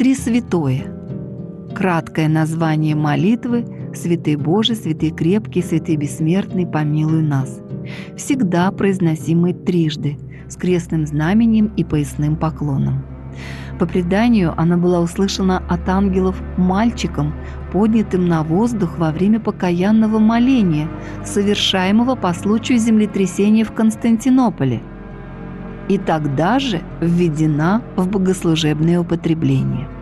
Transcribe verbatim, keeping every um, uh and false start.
Три святое. Краткое название молитвы «Святый Боже, святый крепкий, святый бессмертный, помилуй нас», всегда произносимый трижды, с крестным знаменем и поясным поклоном. По преданию, она была услышана от ангелов мальчиком, поднятым на воздух во время покаянного моления, совершаемого по случаю землетрясения в Константинополе, и тогда же введена в богослужебное употребление.